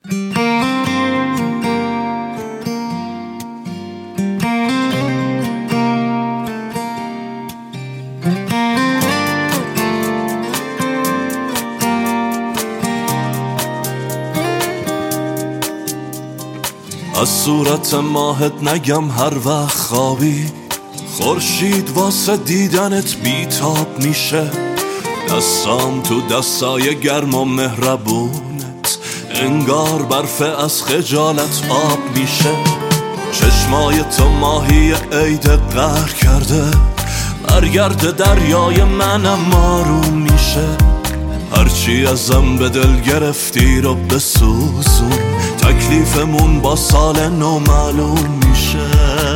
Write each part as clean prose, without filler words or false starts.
از صورت ماهت نگم هر وقت خوابی، خورشید واسه دیدنت بیتاب میشه. دستام تو دستای گرم و مهربونت، انگار برف از خجالت آب میشه. چشمای تو ماهی عید قهر کرده، برگرد دریای منم آروم میشه. هرچی ازم به دل گرفتی رو بسوزون، تکلیفمون با سال نو معلوم میشه.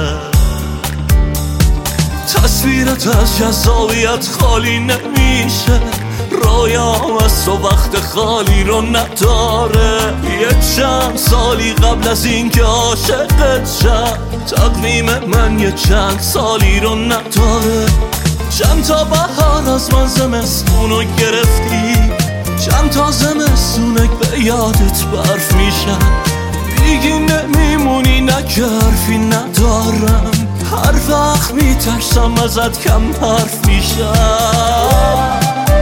تصویرت از جذابیت خالی نمیشه، رویام از تو وقت خالی رو نداره. یه چند سالی قبل از این که عاشقت شم، تقویم من یه چند سالی رو نداره. چند تا بهار از من زمستونو گرفتی، چند تا زمستونه به یادت برف میشن. دیگه نمیمونی نه که حرفی ندارم، هر وقت میترسم ازت کم حرف میشم.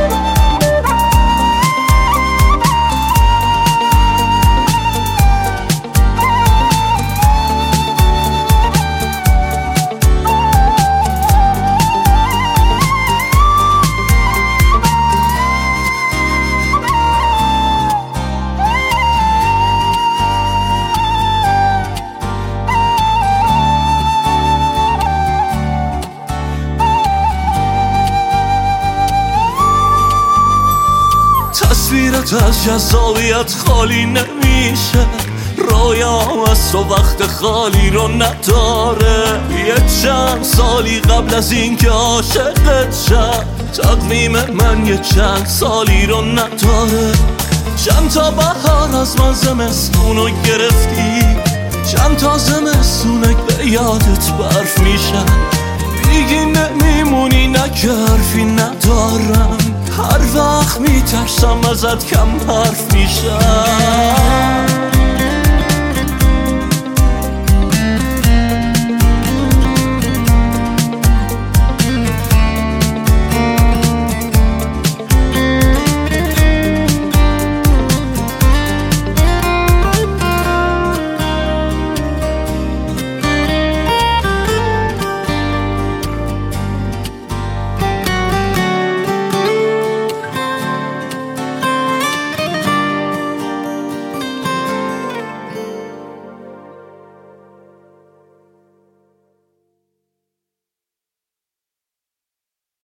تصویرت از جذابیت خالی نمیشه، رویام از تو وقت خالی رو نداره. یه چند سالی قبل از این که عاشقت شم، تقویم من یه چند سالی رو نداره. چند تا بهار از من زمستونو گرفتی، چند تا زمستونه به یادت برف میشن. دیگه نمیمونی نه که حرفی ندارم، هر وقت میترسم ازت کم حرف میشم.